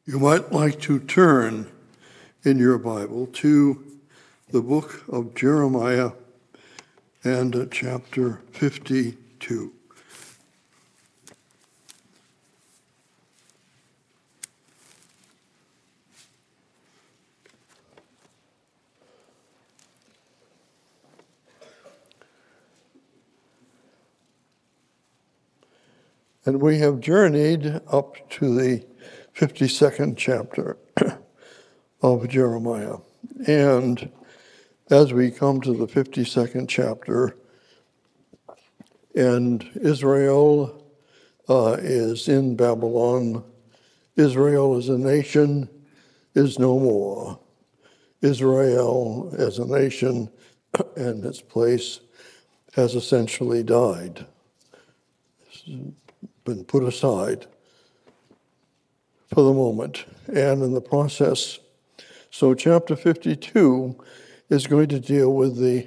You might like to turn in your Bible to the book of Jeremiah and chapter 52. And we have journeyed up to the 52nd chapter of Jeremiah. And as we come to the 52nd chapter, and Israel is in Babylon, Israel as a nation is no more. Israel as a nation and its place has essentially died. It's been put aside for the moment and in the process. So chapter 52 is going to deal with the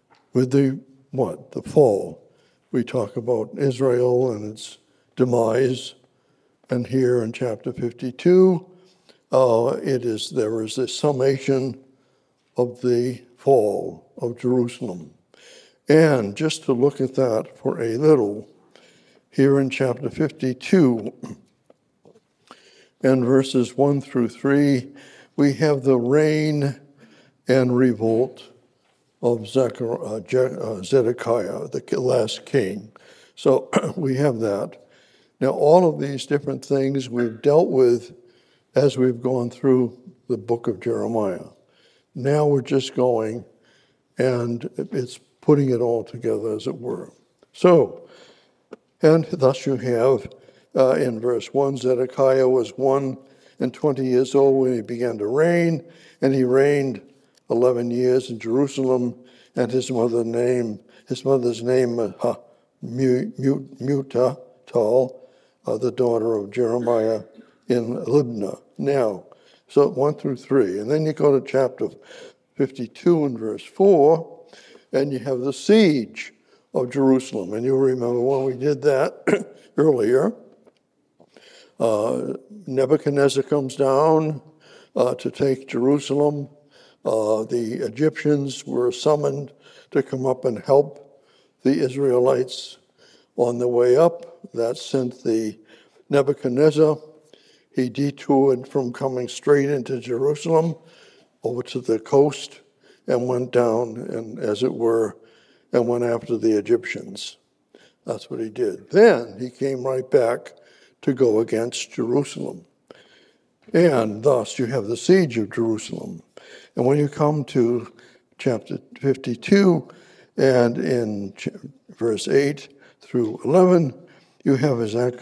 fall. We talk about Israel and its demise, and here in chapter 52, there is a summation of the fall of Jerusalem. And just to look at that for a little, here in chapter 52, and verses 1 through 3, we have the reign and revolt of Zedekiah, the last king. So we have that. Now, all of these different things we've dealt with as we've gone through the book of Jeremiah. Now we're just going, and it's putting it all together, as it were. So, and thus you have in verse 1, Zedekiah was 120 years old when he began to reign, and he reigned 11 years in Jerusalem, and his mother's name Mutatol, the daughter of Jeremiah in Libnah. Now, so 1 through 3. And then you go to chapter 52 and verse 4, and you have the siege of Jerusalem. And you'll remember when we did that earlier. Nebuchadnezzar comes down to take Jerusalem. The Egyptians were summoned to come up and help the Israelites on the way up. That sent the Nebuchadnezzar. He detoured from coming straight into Jerusalem over to the coast and went down, and as it were, and went after the Egyptians. That's what he did. Then he came right back to go against Jerusalem. And thus you have the siege of Jerusalem. And when you come to chapter 52, and in verse 8 through 11, you have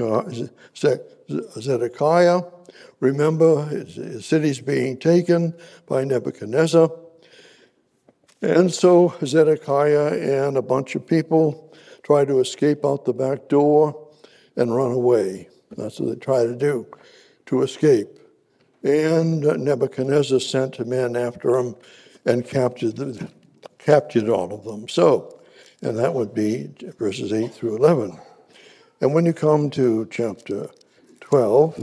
Zedekiah. Remember, his city's being taken by Nebuchadnezzar. And so Zedekiah and a bunch of people try to escape out the back door and run away. That's what they try to do, to escape. And Nebuchadnezzar sent men after him and captured all of them. So, and that would be verses 8 through 11. And when you come to chapter 12,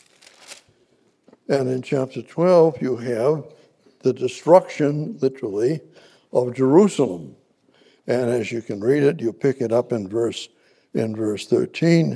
and in chapter 12 you have the destruction, literally, of Jerusalem. And as you can read it, you pick it up in verse 13.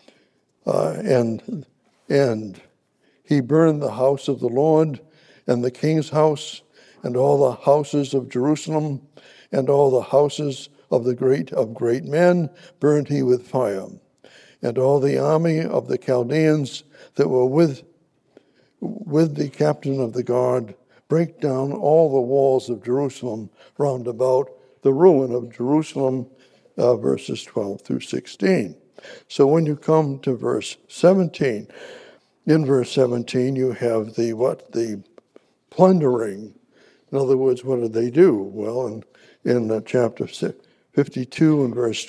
And he burned the house of the Lord and the king's house and all the houses of Jerusalem and all the houses of great men burned he with fire. And all the army of the Chaldeans that were with the captain of the guard break down all the walls of Jerusalem round about the ruin of Jerusalem, verses 12 through 16. So when you come to verse 17, in verse 17 you have the plundering. In other words, what did they do? Well, in chapter 52 and verse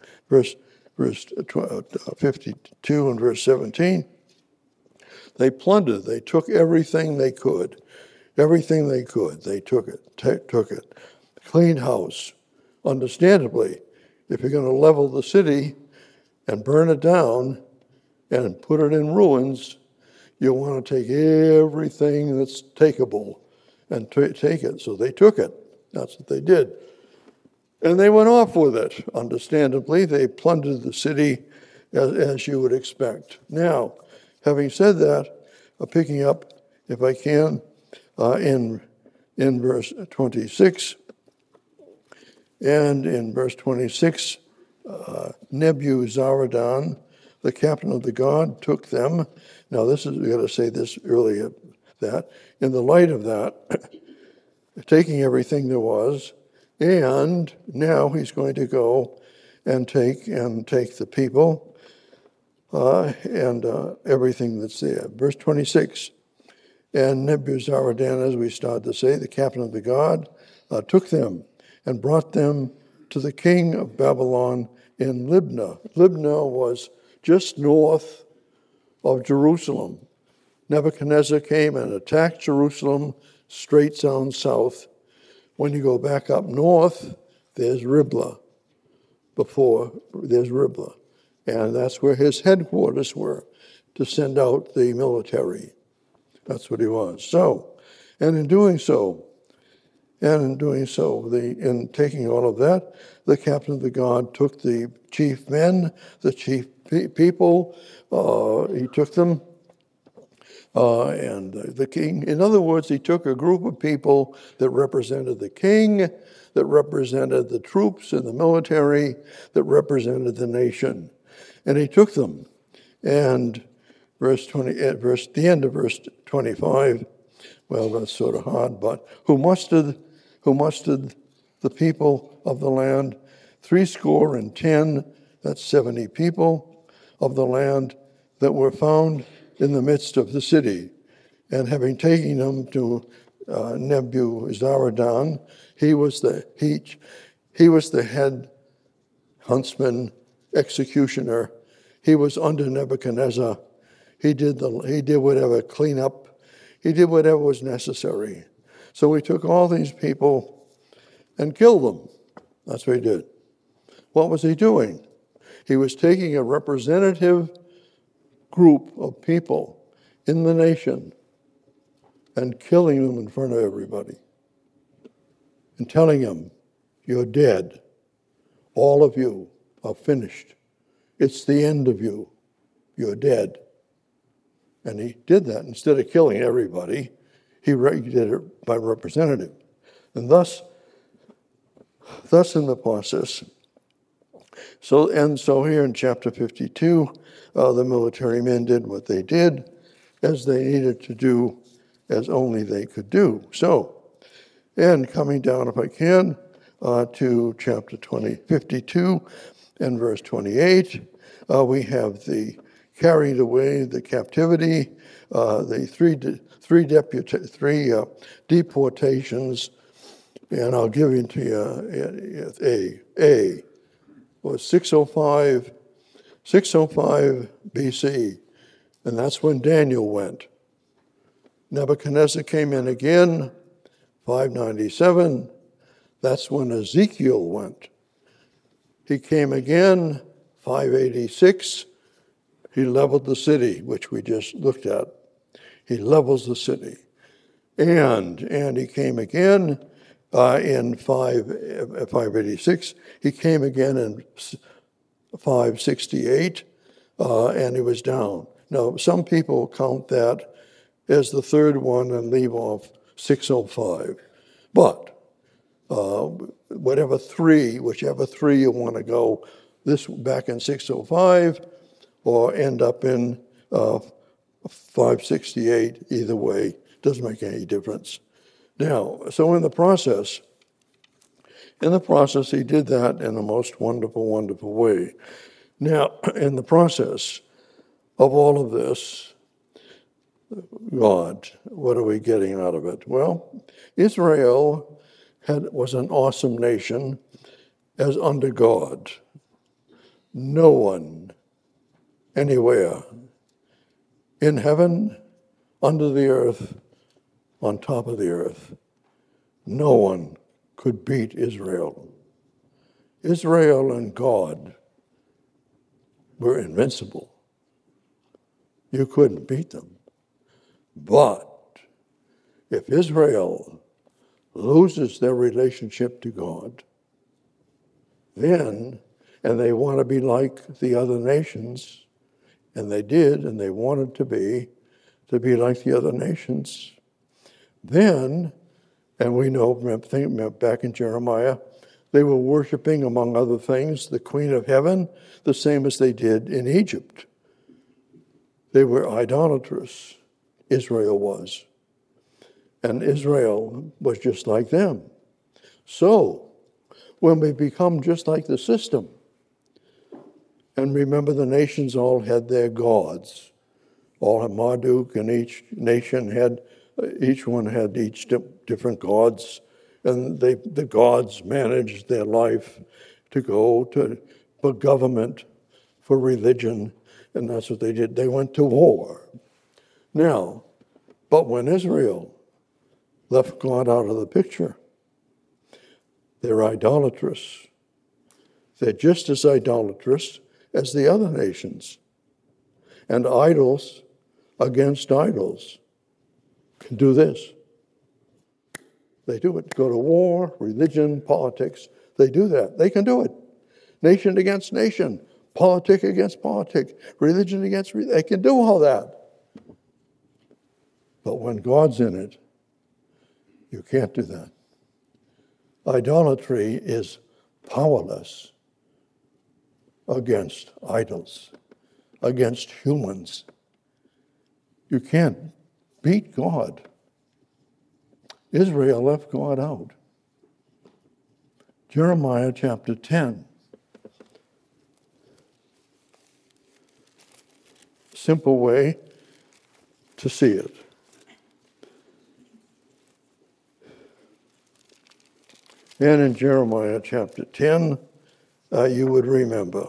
52 and verse 17, they plundered. They took everything they could. Everything they could, they took it. Clean house. Understandably, if you're going to level the city and burn it down and put it in ruins, You want to take everything that's takeable and take it. So they took it. That's what they did. And they went off with it. Understandably, they plundered the city as you would expect. Now, having said that, picking up, if I can, in verse 26. And in verse 26, Nebuzaradan, the captain of the guard, took them. Now, we got to say this earlier, that in the light of that, taking everything there was, and now he's going to go and take the people and everything that's there. Verse 26, and Nebuzaradan, as we started to say, the captain of the guard, took them and brought them to the king of Babylon in Libnah. Libnah was just north of Jerusalem. Nebuchadnezzar came and attacked Jerusalem straight down south. When you go back up north, there's Riblah. There's Riblah. And that's where his headquarters were, to send out the military. That's what he was. So, in taking all of that, the captain of the guard took the chief men, the chief people, he took them, and the king. In other words, he took a group of people that represented the king, that represented the troops and the military, that represented the nation. And he took them. And the end of verse 25, well, that's sort of hard, but who mustered the people of the land, 70, that's 70 people of the land that were found in the midst of the city. And having taken them to Nebuzaradan, he was the head huntsman, executioner. He was under Nebuchadnezzar. He did whatever cleanup. He did whatever was necessary. So he took all these people and killed them. That's what he did. What was he doing? He was taking a representative group of people in the nation and killing them in front of everybody and telling them, you're dead. All of you are finished. It's the end of you. You're dead. And he did that. Instead of killing everybody, he did it by representative. And thus in the process. So here in chapter 52, the military men did what they did, as they needed to do, as only they could do. So, and coming down, if I can, to chapter 52 and verse 28, we have the carried away, the captivity, the three deportations, and I'll give it to you. A was 605 BC, and that's when Daniel went. Nebuchadnezzar came in again, 597. That's when Ezekiel went. He came again, 586. He leveled the city, which we just looked at. He levels the city. And he came again in 586. He came again in 568, and he was down. Now, some people count that as the third one and leave off 605. But whichever three you want to go, this back in 605, or end up in 568, either way, doesn't make any difference. Now, so in the process, he did that in the most wonderful, wonderful way. Now, in the process of all of this, God, what are we getting out of it? Well, Israel was an awesome nation as under God. No one anywhere in heaven, under the earth, on top of the earth, no one could beat Israel. Israel and God were invincible. You couldn't beat them. But if Israel loses their relationship to God, then, and they want to be like the other nations, and they did, and they wanted to be like the other nations, then, and we know, think back in Jeremiah, they were worshiping, among other things, the Queen of Heaven, the same as they did in Egypt. They were idolatrous, Israel was. And Israel was just like them. So, when we become just like the system, and remember the nations all had their gods, all had Marduk, and each nation had, each one had each different gods, and the gods managed their life to go to for government, for religion, and that's what they did. They went to war. Now, but when Israel left God out of the picture, they're idolatrous. They're just as idolatrous as the other nations. And idols against idols can do this. They do it. Go to war, religion, politics. They do that. They can do it. Nation against nation, politic against politic, religion against religion. They can do all that. But when God's in it, you can't do that. Idolatry is powerless against idols, against humans. You can't beat God. Israel left God out. Jeremiah chapter 10. Simple way to see it. And in Jeremiah chapter 10, you would remember.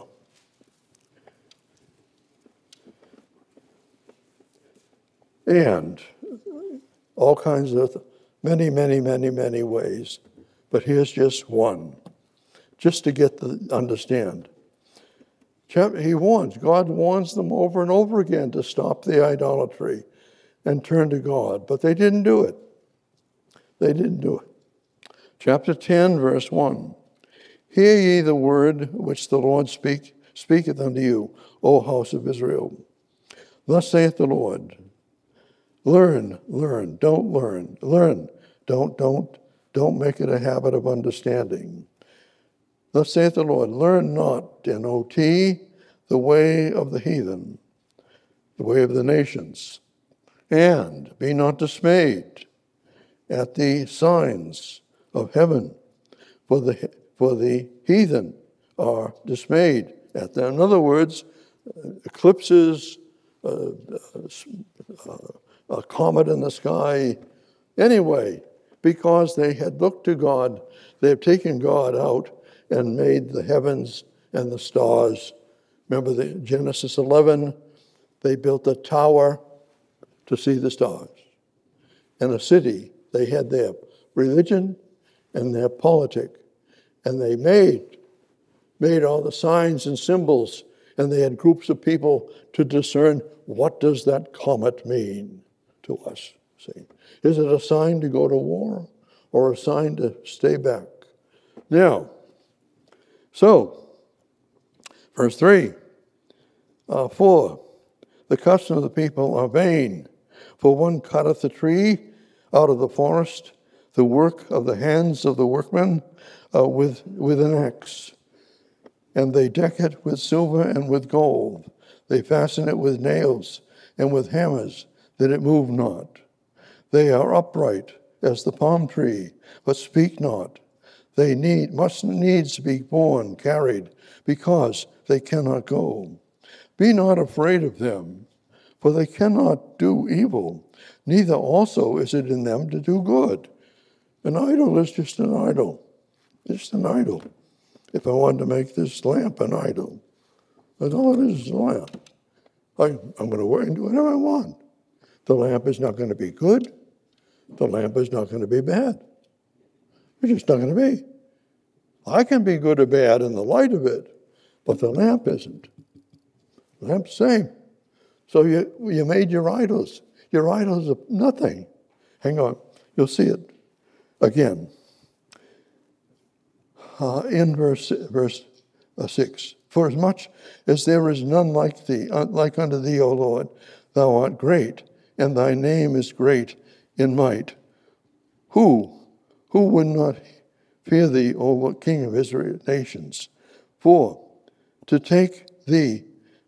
And all kinds of many ways. But here's just one, just to get the understand. He warns, God warns them over and over again to stop the idolatry and turn to God. But they didn't do it. They didn't do it. Chapter 10, verse 1. Hear ye the word which the Lord speaketh unto you, O house of Israel. Thus saith the Lord, learn, don't learn. Learn, don't make it a habit of understanding. Thus saith the Lord, learn not, N-O-T, the way of the heathen, the way of the nations, and be not dismayed at the signs of heaven, for the heathen are dismayed at them. In other words, eclipses, a comet in the sky, anyway, because they had looked to God, they have taken God out and made the heavens and the stars. Remember the Genesis 11, they built a tower to see the stars. And a city, they had their religion and their politic. And they made all the signs and symbols, and they had groups of people to discern, what does that comet mean to us? See, is it a sign to go to war or a sign to stay back? Now, so, verse 3, 4, the custom of the people are vain, for one cutteth a tree out of the forest, the work of the hands of the workmen with an axe. And they deck it with silver and with gold. They fasten it with nails and with hammers, that it move not. They are upright as the palm tree, but speak not. They must needs be borne, carried, because they cannot go. Be not afraid of them, for they cannot do evil, neither also is it in them to do good. An idol is just an idol. Just an idol. If I wanted to make this lamp an idol, that's all it is a lamp. I'm going to work and do whatever I want. The lamp is not going to be good. The lamp is not going to be bad. It's just not going to be. I can be good or bad in the light of it, but the lamp isn't. The lamp's the same. So you made your idols. Your idols are nothing. Hang on, you'll see it again. In verse 6. For as much as there is none like thee, like unto thee, O Lord, thou art great, and thy name is great in might. Who would not fear thee, O King of Israel nations? For to thee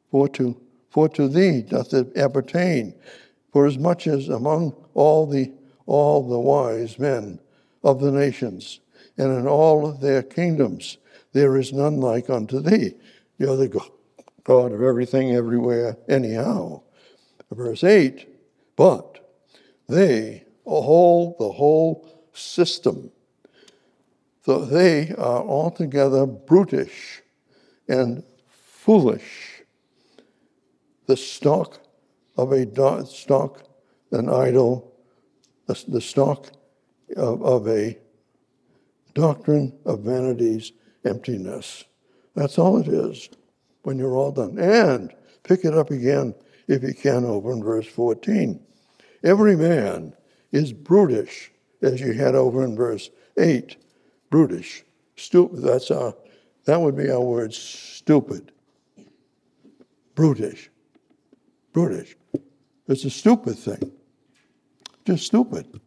doth it appertain. For as much as among all the wise men of the nations, and in all of their kingdoms, there is none like unto thee. You're the God of everything, everywhere, anyhow. Verse 8, but they, the whole system, so they are altogether brutish and foolish. The stock of an idol, the stock of a doctrine of vanity's emptiness. That's all it is when you're all done. And pick it up again, if you can, over in verse 14. Every man is brutish, as you had over in verse 8. Brutish. Stupid. That would be our word, stupid. Brutish. Brutish. It's a stupid thing. Just stupid.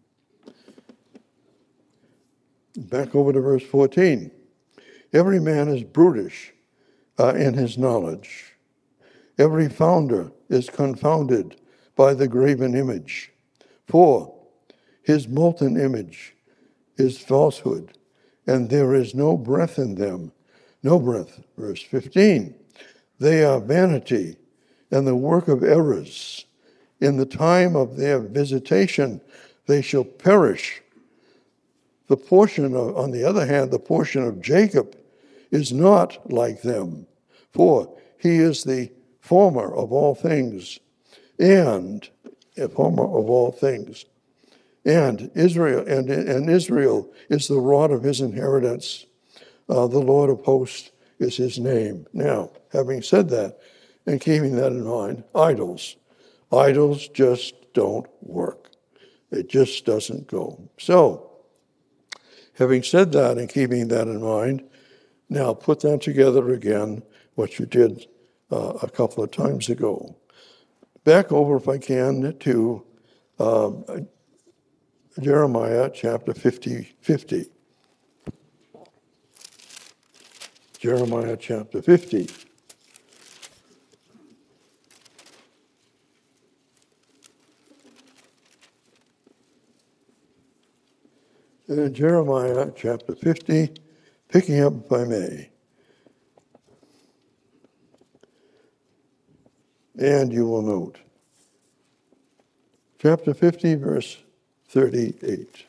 Back over to verse 14. Every man is brutish in his knowledge. Every founder is confounded by the graven image. For his molten image is falsehood, and there is no breath in them. No breath. Verse 15. They are vanity and the work of errors. In the time of their visitation, they shall perish. On the other hand, the portion of Jacob is not like them, for he is the former of all things, and Israel is the rod of his inheritance. The Lord of hosts is his name. Now, having said that, and keeping that in mind, idols just don't work. It just doesn't go. So, having said that and keeping that in mind, now put that together again, what you did a couple of times ago. Back over, if I can, to Jeremiah chapter 50. Jeremiah chapter 50. Jeremiah chapter 50, picking up if I may. And you will note. Chapter 50, verse 38.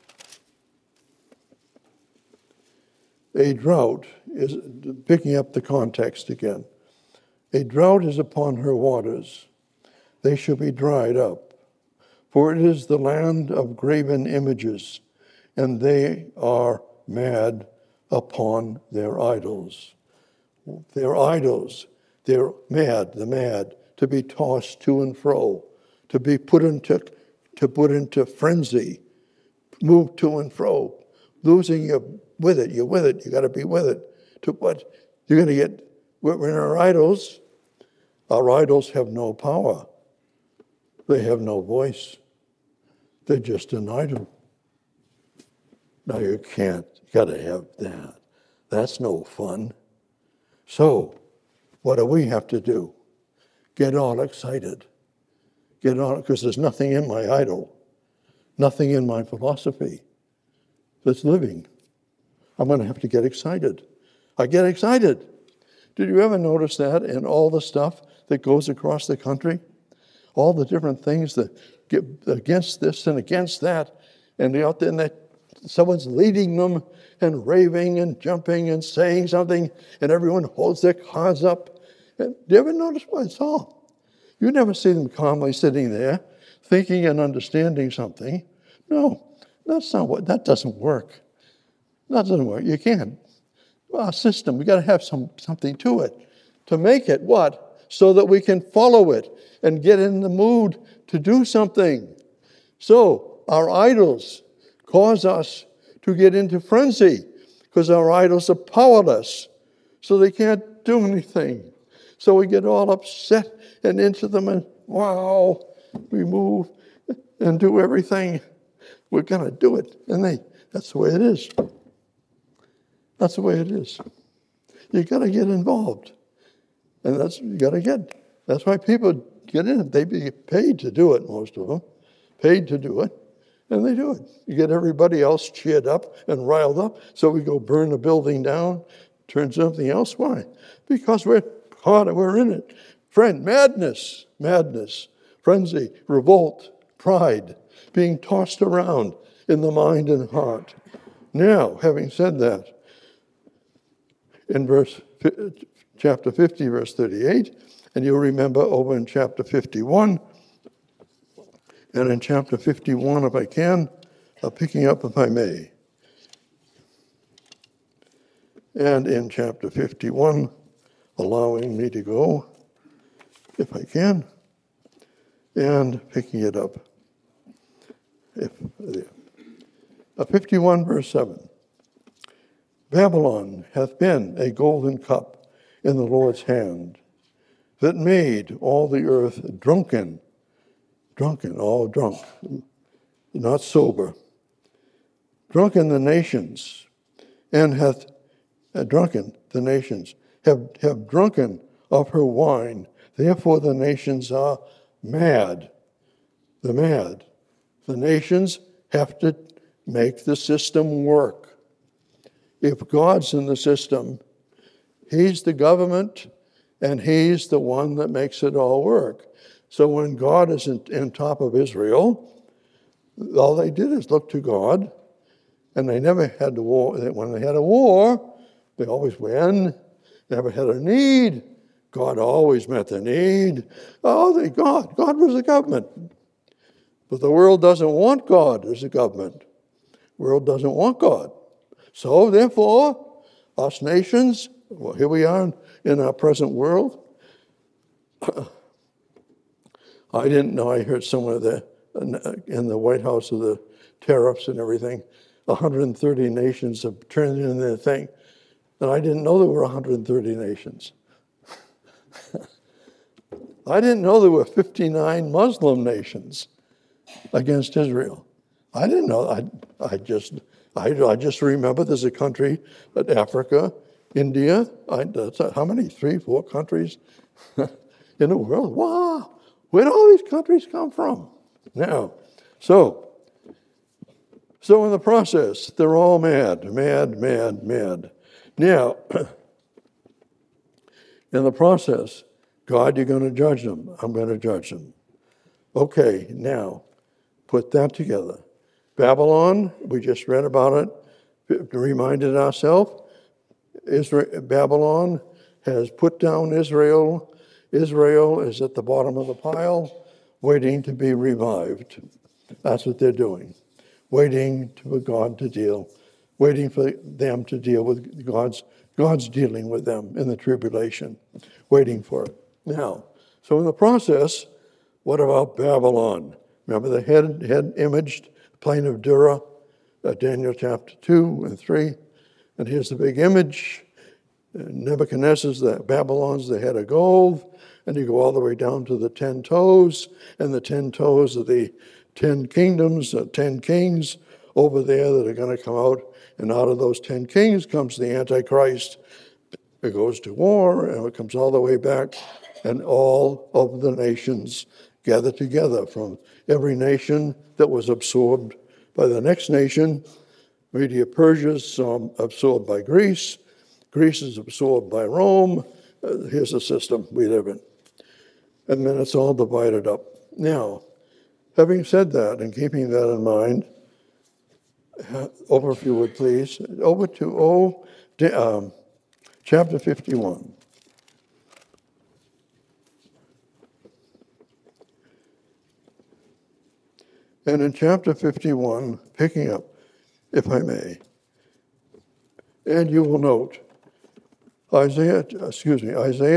A drought is, picking up the context again, a drought is upon her waters. They shall be dried up. For it is the land of graven images, and they are mad upon their idols. Their idols, they're mad, the mad, to be tossed to and fro, to be put into frenzy, moved to and fro, losing you with it. You're with it. You got to be with it. To what you're going to get. When our idols have no power. They have no voice. They're just an idol. No, you can't. You got to have that. That's no fun. So, what do we have to do? Get all excited. Because there's nothing in my idol, nothing in my philosophy that's living. I'm going to have to get excited. I get excited. Did you ever notice that in all the stuff that goes across the country? All the different things that get against this and against that, and they're out there and someone's leading them and raving and jumping and saying something, and everyone holds their cards up. And do you ever notice what it's all? You never see them calmly sitting there, thinking and understanding something. No, that doesn't work. That doesn't work. You can't. Our system, we got to have something to it. To make it what? So that we can follow it and get in the mood to do something. So our idols cause us to get into frenzy because our idols are powerless. So they can't do anything. So we get all upset and into them and wow, we move and do everything. We're going to do it. And that's the way it is. That's the way it is. You got to get involved. And that's why people get in it. They get paid to do it, most of them. Paid to do it. And they do it. You get everybody else cheered up and riled up. So we go burn the building down, turn something else. Why? Because we're in it. Friend, madness, frenzy, revolt, pride, being tossed around in the mind and heart. Now, having said that, in chapter 50, verse 38, and you'll remember over in chapter 51, and in chapter 51, if I can, picking up if I may. And in chapter 51, allowing me to go, if I can, and picking it up. 51, verse 7. Babylon hath been a golden cup in the Lord's hand, that made all the earth drunken, all drunk, not sober. Drunken the nations, and hath drunken the nations, have drunken of her wine. Therefore the nations are mad. The nations have to make the system work. If God's in the system, he's the government, and he's the one that makes it all work. So when God is in top of Israel, all they did is look to God, and they never had a war. When they had a war, they always win. Never had a need. God always met the need. God was the government. But the world doesn't want God as a government. The world doesn't want God. So therefore, us nations, well, here we are in our present world. I didn't know, I heard somewhere there in the White House of the tariffs and everything, 130 nations have turned in their thing. And I didn't know there were 130 nations. I didn't know there were 59 Muslim nations against Israel. I didn't know. I just remember there's a country, Africa, India. How many? 3, 4 countries in the world? Wow! Where do all these countries come from? Now, so in the process, they're all mad. Now, in the process, God, you're going to judge them. I'm going to judge them. Okay, now, put that together. Babylon, we just read about it, reminded ourselves. Babylon has put down Israel. Israel is at the bottom of the pile, waiting to be revived. That's what they're doing. Waiting for God to deal. Waiting for them to deal with God's dealing with them in the tribulation. Waiting for it. Now, so in the process, what about Babylon? Remember the head imaged plain of Dura, Daniel chapter 2 and 3. And here's the big image. Nebuchadnezzar's, Babylon's the head of gold. And you go all the way down to the 10 toes. And the 10 toes are the 10 kingdoms, 10 kings over there that are going to come out. And out of those 10 kings comes the Antichrist. It goes to war, and it comes all the way back. And all of the nations gather together from every nation that was absorbed by the next nation. Media-Persia is absorbed by Greece. Greece is absorbed by Rome. Here's the system we live in. And then it's all divided up. Now, having said that and keeping that in mind, over if you would please, over to chapter 51. And in chapter 51, picking up, if I may, and you will note, Isaiah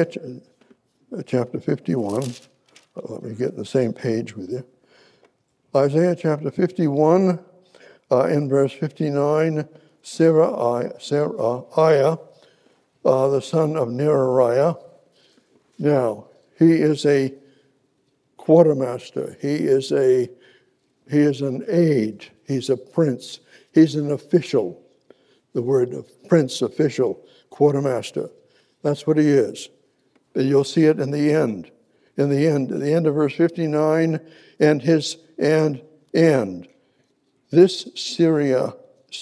chapter 51, let me get the same page with you. Isaiah chapter 51, in verse 59, Seraiah, the son of Neriah. Now, he is a quartermaster. He is an aide. He's a prince. He's an official. The word prince, official, quartermaster. That's what he is. And you'll see it in the end. At the end of verse 59, and this Seraiah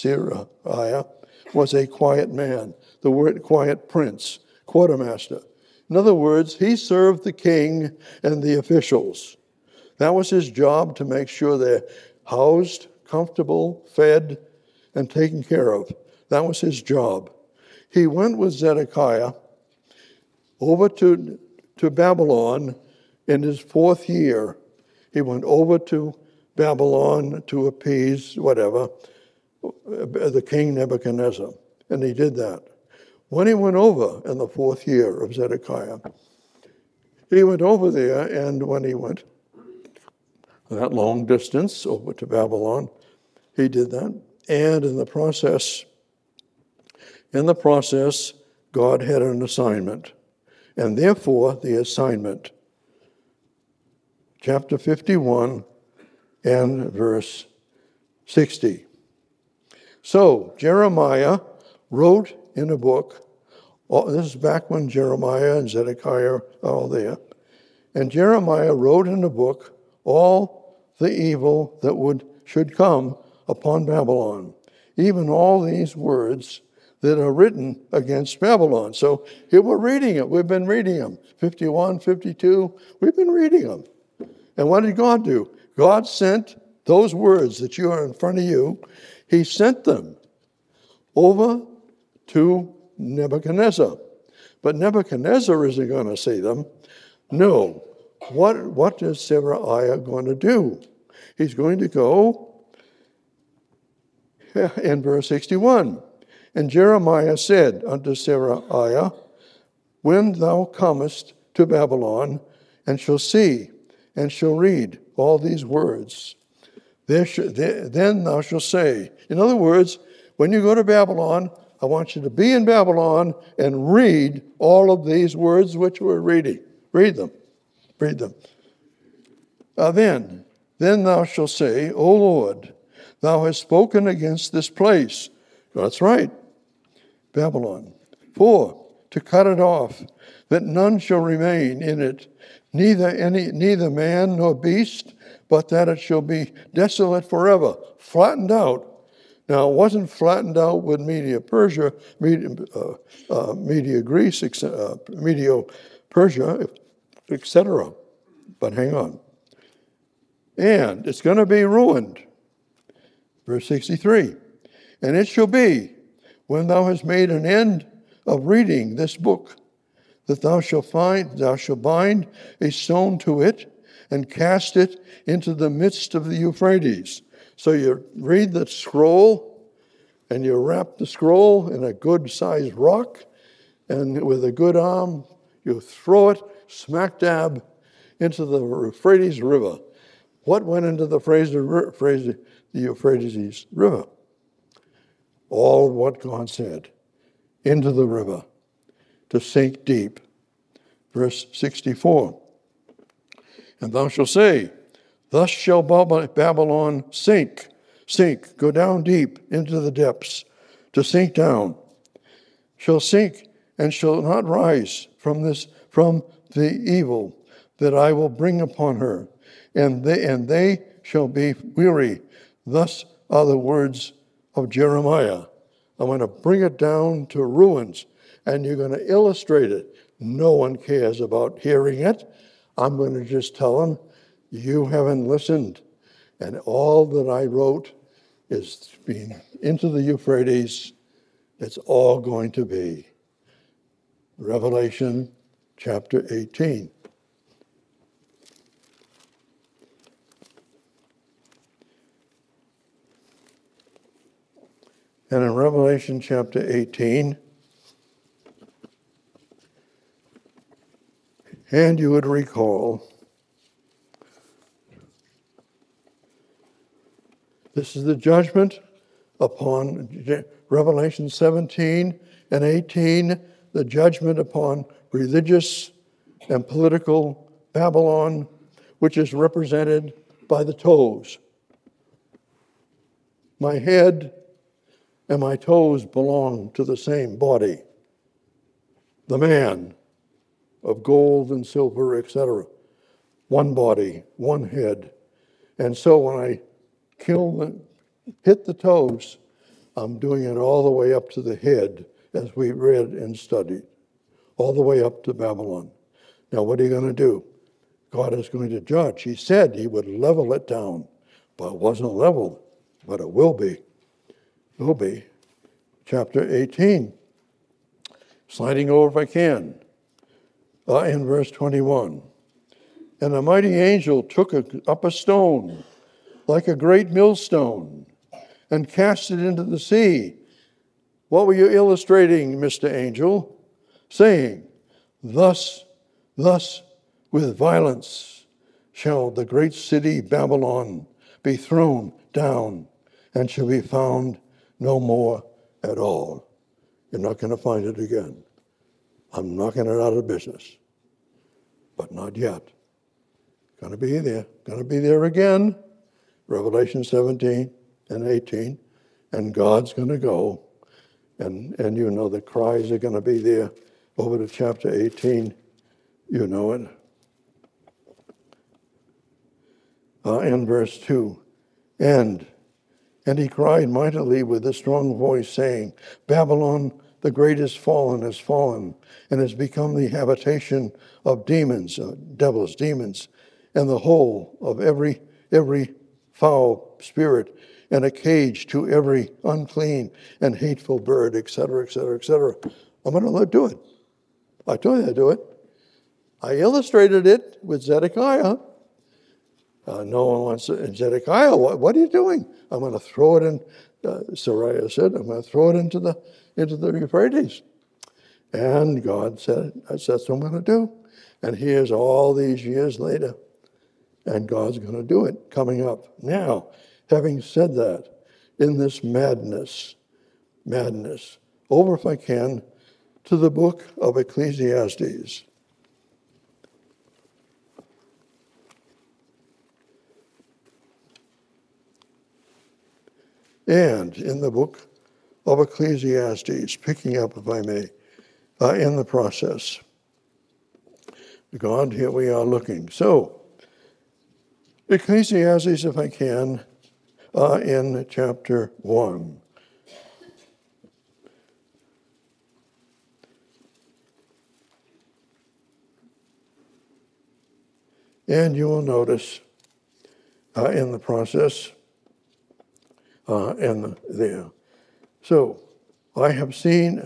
was a quiet man. The word quiet prince, quartermaster. In other words, he served the king and the officials. That was his job, to make sure they're housed, comfortable, fed, and taken care of. That was his job. He went with Zedekiah over to Babylon in his 4th year. He went over to Babylon to appease the king Nebuchadnezzar, and he did that. When he went over in the 4th year of Zedekiah, he went over there, and when he went that long distance over to Babylon, he did that. And in the process, God had an assignment. And therefore, the assignment, chapter 51 and verse 60. So, Jeremiah wrote in a book, this is back when Jeremiah and Zedekiah are all there, and Jeremiah wrote in a book all the evil that should come upon Babylon, even all these words that are written against Babylon. So here we're reading it. We've been reading them. 51, 52, we've been reading them. And what did God do? God sent those words that you are in front of you, he sent them over to Nebuchadnezzar. But Nebuchadnezzar isn't going to see them. No. What is Seraiah going to do? He's going to go in verse 61. And Jeremiah said unto Seraiah, when thou comest to Babylon, and shall see, and shall read all these words, then thou shalt say. In other words, when you go to Babylon, I want you to be in Babylon and read all of these words which we're reading. Read them. Read them. Then thou shalt say, O Lord, thou hast spoken against this place. That's right, Babylon. For to cut it off, that none shall remain in it, neither man nor beast, but that it shall be desolate forever, flattened out. Now, it wasn't flattened out with Media Persia, Media Greece, Media Persia, etc. But hang on. And it's going to be ruined. Verse 63. And it shall be, when thou hast made an end of reading this book, that thou shalt bind a stone to it, and cast it into the midst of the Euphrates. So you read the scroll, and you wrap the scroll in a good-sized rock, and with a good arm, you throw it smack dab into the Euphrates River. What went into the Euphrates River? All of what God said, into the river, to sink deep. Verse 64. And thou shalt say, thus shall Babylon sink, go down deep into the depths, to sink down, shall sink and shall not rise from the evil that I will bring upon her, and they shall be weary. Thus are the words of Jeremiah. I'm going to bring it down to ruins, and you're going to illustrate it. No one cares about hearing it. I'm going to just tell them, you haven't listened. And all that I wrote is being into the Euphrates. It's all going to be. Revelation chapter 18. And in Revelation chapter 18, and you would recall This is the judgment upon Revelation 17 and 18, the judgment upon religious and political Babylon, which is represented by the toes. My head and my toes belong to the same body. The man of gold and silver, etc. One body, one head. And so when I hit the toes, I'm doing it all the way up to the head, as we read and studied, all the way up to Babylon. Now, what are you going to do? God is going to judge. He said he would level it down, but it wasn't leveled, but it will be. It will be. Chapter 18, sliding over if I can, in verse 21. And a mighty angel took up a stone, like a great millstone, and cast it into the sea. What were you illustrating, Mr. Angel? Saying, thus, with violence shall the great city Babylon be thrown down, and shall be found no more at all. You're not going to find it again. I'm knocking it out of business. But not yet. Going to be there. Going to be there again. Revelation 17 and 18. And God's going to go. And you know the cries are going to be there. Over to chapter 18. You know it. In verse 2. And he cried mightily with a strong voice, saying, Babylon the great is fallen, and has become the habitation of demons, devils, demons, and the hole of every foul spirit, and a cage to every unclean and hateful bird, etc., etc., etc. I'm going to do it. I told you I'd do it. I illustrated it with Zedekiah. No one wants to, Zedekiah, what are you doing? I'm going to throw it in, Sariah said, I'm going to throw it into the Euphrates. And God said, that's what I'm going to do. And here's all these years later, and God's going to do it coming up. Now, having said that, in this madness, over if I can, to the book of Ecclesiastes. And in the book of Ecclesiastes, picking up, if I may, in the process. God, here we are looking. So, Ecclesiastes, if I can, in chapter 1. And you will notice in the process, and there. So, I have seen,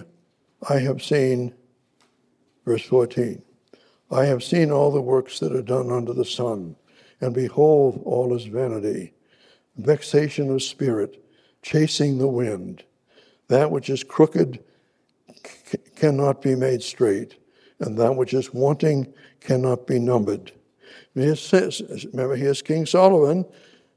verse 14, I have seen all the works that are done under the sun, and behold, all is vanity, vexation of spirit, chasing the wind. That which is crooked cannot be made straight, and that which is wanting cannot be numbered. Remember, here's King Solomon.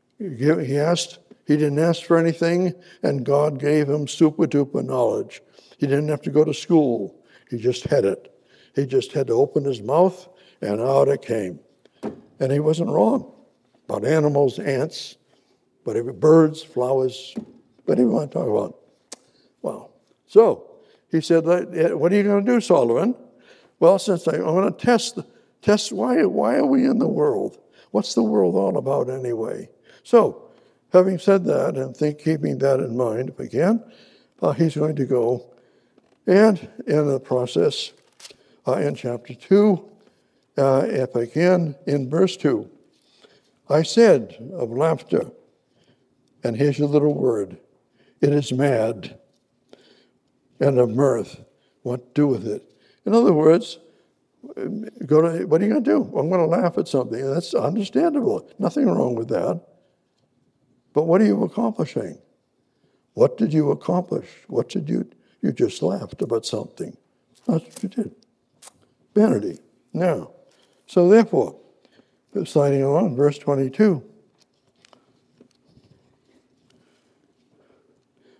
He didn't ask for anything, and God gave him super-duper knowledge. He didn't have to go to school. He just had it. He just had to open his mouth, and out it came. And he wasn't wrong about animals, ants, birds, flowers, whatever you want to talk about. Wow. So he said, what are you going to do, Solomon? Well, since I'm going to test why are we in the world? What's the world all about anyway? So, having said that, and keeping that in mind, if I can, he's going to go, and in the process, in chapter 2, if I can, in verse 2, I said of laughter, and here's your little word, it is mad, and of mirth, what doeth it? In other words, what are you going to do? I'm going to laugh at something. That's understandable. Nothing wrong with that. But what are you accomplishing? What did you accomplish? What did you just laughed about something. That's what you did. Vanity. Now, so therefore, sliding along, verse 22.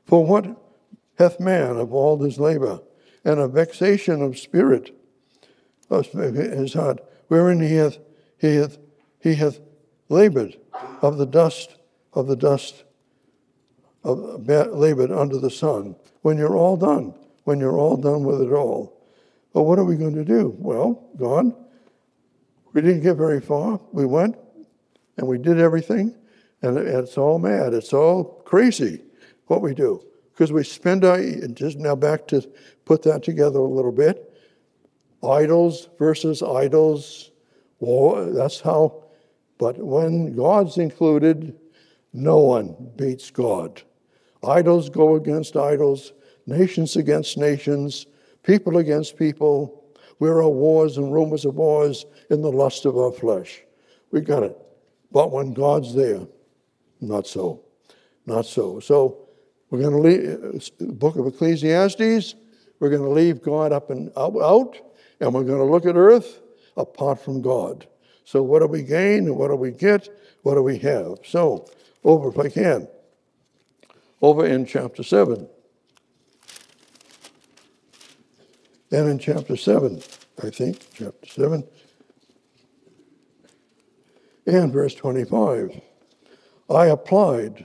For what hath man of all his labor, and a vexation of spirit of his heart, wherein he hath labored of the dust labored under the sun. When you're all done with it all, well, what are we going to do? Well, God, we didn't get very far. We went and we did everything, and it's all mad. It's all crazy what we do, because we spend just now back to put that together a little bit. Idols versus idols, war. That's how. But when God's included, no one beats God. Idols go against idols, nations against nations, people against people. There are wars and rumors of wars in the lust of our flesh. We got it. But when God's there, not so. Not so. So we're going to leave the book of Ecclesiastes. We're going to leave God up and out, and we're going to look at earth apart from God. So what do we gain and what do we get? What do we have? So, over if I can. Over in chapter 7. And in chapter 7, I think, chapter 7, and verse 25, I applied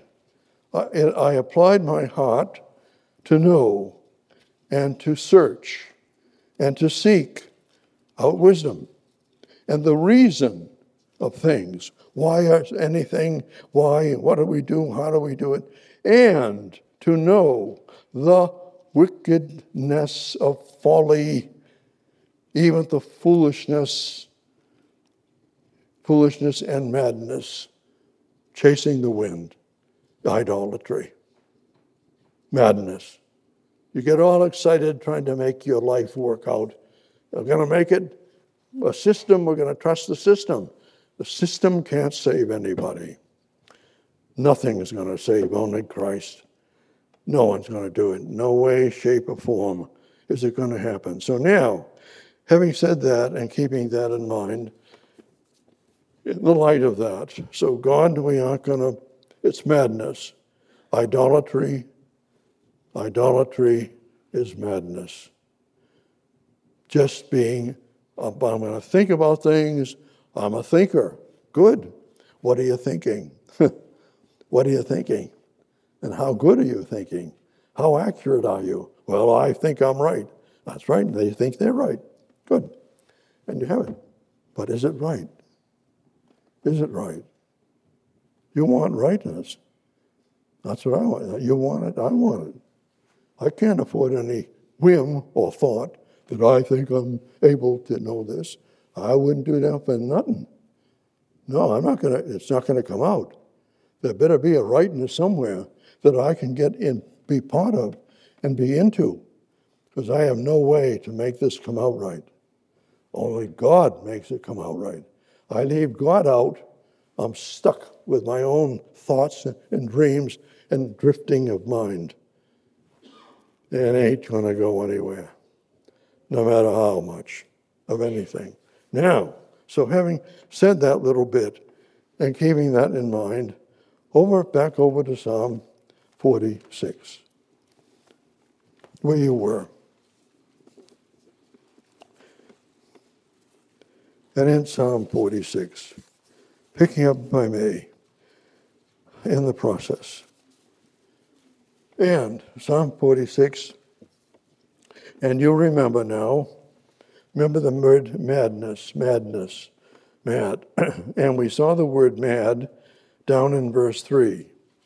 my heart to know and to search and to seek out wisdom and the reason of things. Why is anything? Why? What do we do? How do we do it? And to know the wickedness of folly, even the foolishness and madness, chasing the wind, idolatry, madness. You get all excited trying to make your life work out. We're going to make it a system. We're going to trust the system. The system can't save anybody. Nothing is going to save, only Christ. No one's going to do it. No way, shape, or form is it going to happen. So now, having said that and keeping that in mind, in the light of that, so God, we aren't going to, it's madness. Idolatry is madness. Just being, I'm going to think about things. I'm a thinker. Good. What are you thinking? What are you thinking? And how good are you thinking? How accurate are you? Well, I think I'm right. That's right. They think they're right. Good. And you have it. But is it right? Is it right? You want rightness. That's what I want. You want it, I want it. I can't afford any whim or thought that I think I'm able to know this. I wouldn't do that for nothing. No, it's not going to come out. There better be a rightness somewhere that I can get in, be part of, and be into. Because I have no way to make this come out right. Only God makes it come out right. I leave God out, I'm stuck with my own thoughts and dreams and drifting of mind. It ain't going to go anywhere, no matter how much of anything. Now, so having said that little bit and keeping that in mind, back over to Psalm 46, where you were. And in Psalm 46, picking up by me in the process. And Psalm 46, and you'll remember now, remember the word madness, mad. And we saw the word mad down in verse 3,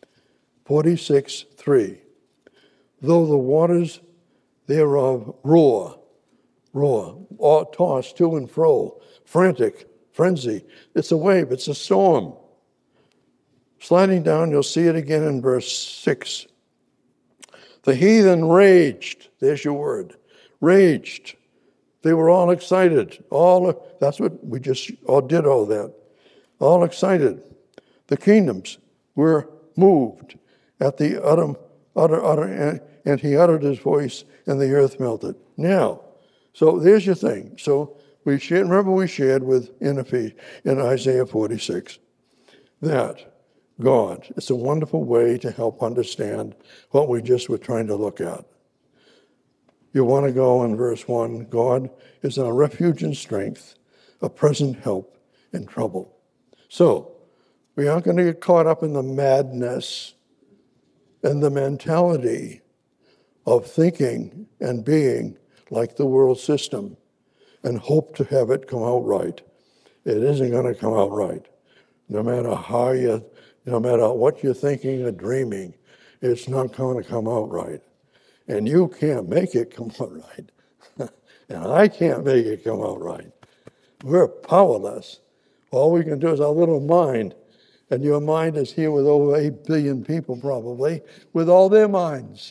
46:3. Though the waters thereof roar, or toss to and fro, frantic, frenzy. It's a wave, it's a storm. Sliding down, you'll see it again in verse 6. The heathen raged, there's your word, raged. They were all excited. That's what we just all did all that. All excited. The kingdoms were moved at the utter, and he uttered his voice, and the earth melted. Now, so there's your thing. So we shared with in Isaiah 46 that God. It's a wonderful way to help understand what we just were trying to look at. You want to go in verse 1, God is our refuge and strength, a present help in trouble. So, we aren't going to get caught up in the madness and the mentality of thinking and being like the world system and hope to have it come out right. It isn't going to come out right. No matter what you're thinking or dreaming, it's not going to come out right. And you can't make it come out right. And I can't make it come out right. We're powerless. All we can do is our little mind. And your mind is here with over 8 billion people probably, with all their minds.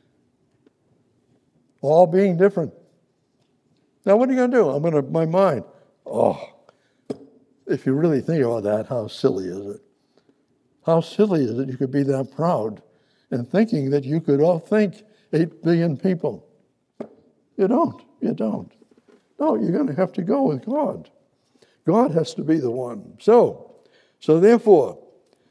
All being different. Now what are you going to do? My mind. Oh, if you really think about that, how silly is it? How silly is it you could be that proud and thinking that you could all think 8 billion people? You don't. No, you're going to have to go with God. God has to be the one. So therefore,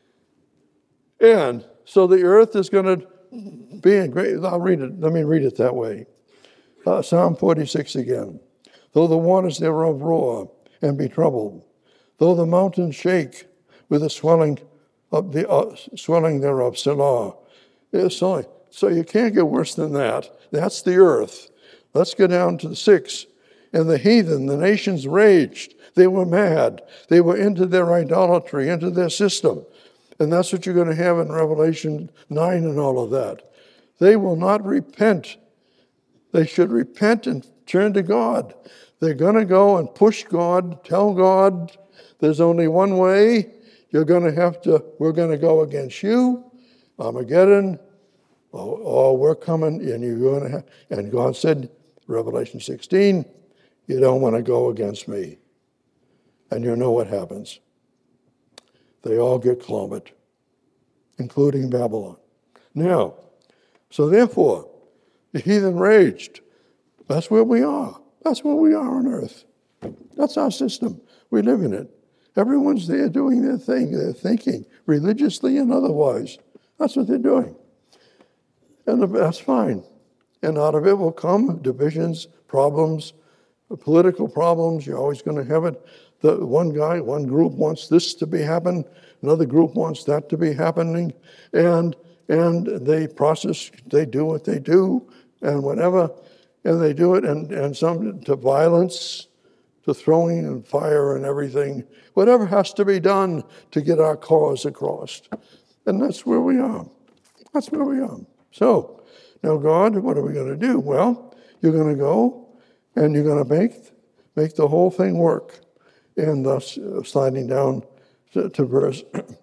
and so the earth is going to be in great, I'll read it, let me read it that way. Psalm 46 again. Though the waters thereof roar and be troubled, though the mountains shake with the swelling thereof, Selah. So you can't get worse than that. That's the earth. Let's go down to the 6. And the heathen, the nations raged. They were mad. They were into their idolatry, into their system. And that's what you're going to have in Revelation 9 and all of that. They will not repent. They should repent and turn to God. They're going to go and push God, tell God, there's only one way. We're going to go against you, Armageddon, or we're coming, and you're going to have, and God said, Revelation 16, you don't want to go against me. And you know what happens. They all get clobbered, including Babylon. Now, so therefore, the heathen raged. That's where we are. That's where we are on earth. That's our system. We live in it. Everyone's there doing their thing. They're thinking, religiously and otherwise. That's what they're doing. And that's fine. And out of it will come divisions, problems, political problems. You're always going to have it. The one group wants this to be happening. Another group wants that to be happening. And they do what they do, and whatever. And they do it, and some to violence, to throwing and fire and everything. Whatever has to be done to get our cause across. And that's where we are. That's where we are. So, now God, what are we going to do? Well, you're going to go and you're going to make the whole thing work. And thus, sliding down to verse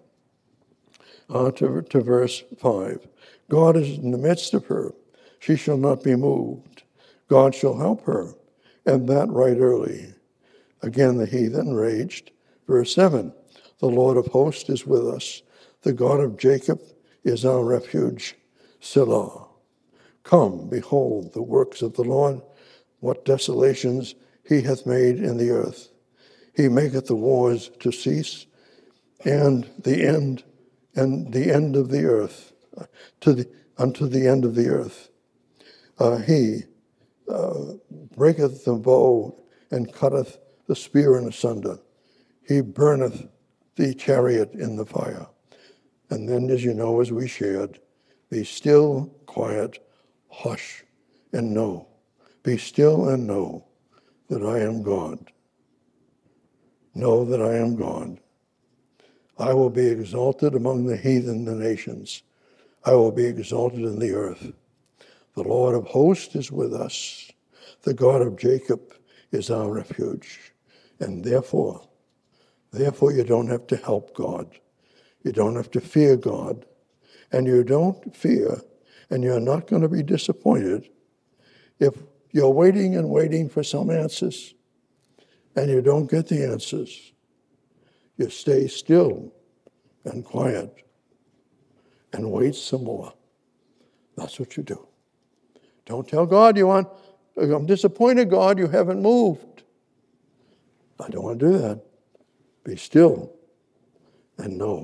5. God is in the midst of her. She shall not be moved. God shall help her, and that right early. Again, the heathen raged. Verse 7. The Lord of hosts is with us. The God of Jacob is our refuge. Selah. Come, behold the works of the Lord, what desolations he hath made in the earth. He maketh the wars to cease, and the end of the earth, unto the end of the earth. He breaketh the bow and cutteth the spear in asunder. He burneth the chariot in the fire. And then, as you know, as we shared, be still, quiet, hush, and know. Be still and know that I am God. Know that I am God. I will be exalted among the heathen, the nations. I will be exalted in the earth. The Lord of hosts is with us. The God of Jacob is our refuge. And therefore you don't have to help God. You don't have to fear God. And you don't fear, and you're not going to be disappointed if you're waiting for some answers and you don't get the answers. You stay still and quiet and wait some more. That's what you do. Don't tell God I'm disappointed, God, you haven't moved. I don't want to do that. Be still and know.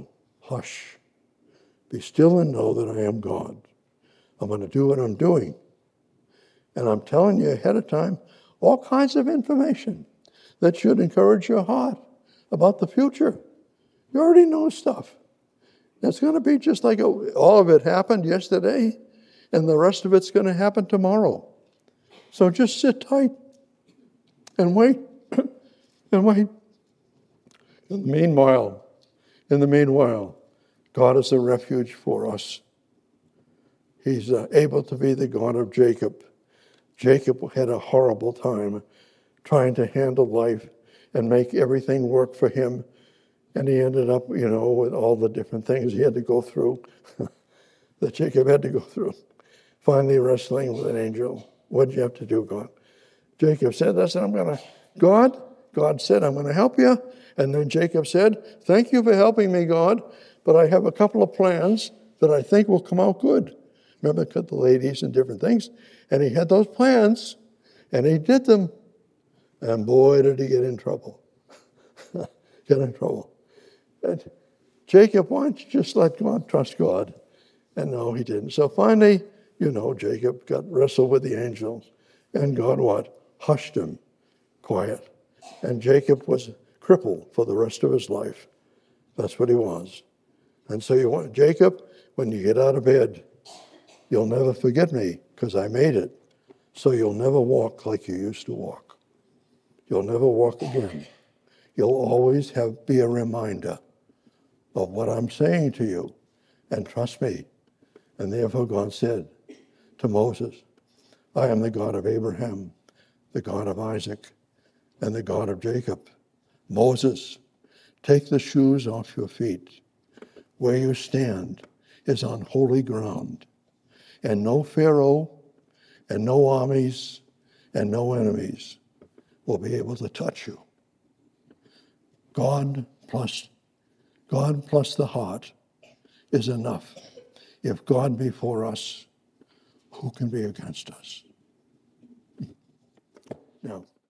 hush, be still and know that I am God. I'm going to do what I'm doing. And I'm telling you ahead of time all kinds of information that should encourage your heart about the future. You already know stuff. It's going to be just like all of it happened yesterday, and the rest of it's going to happen tomorrow. So just sit tight and wait and wait. In the meanwhile, God is a refuge for us. He's able to be the God of Jacob. Jacob had a horrible time trying to handle life and make everything work for him. And he ended up, with all the different things he had to go through, that Jacob had to go through. Finally wrestling with an angel. What did you have to do, God? Jacob said, God said, I'm going to help you. And then Jacob said, thank you for helping me, God, but I have a couple of plans that I think will come out good. Remember, cut the ladies and different things. And he had those plans, and he did them. And boy, did he get in trouble. And Jacob, why don't you just let God trust God? And no, he didn't. So finally, Jacob got wrestled with the angels. And God what? Hushed him. Quiet. And Jacob was crippled for the rest of his life. That's what he was. And so Jacob, when you get out of bed, you'll never forget me because I made it. So you'll never walk like you used to walk. You'll never walk again. You'll always be a reminder of what I'm saying to you. And trust me. And therefore God said to Moses, I am the God of Abraham, the God of Isaac, and the God of Jacob. Moses, take the shoes off your feet. Where you stand is on holy ground. And no Pharaoh, and no armies, and no enemies will be able to touch you. God plus the heart is enough. If God be for us, who can be against us? Now,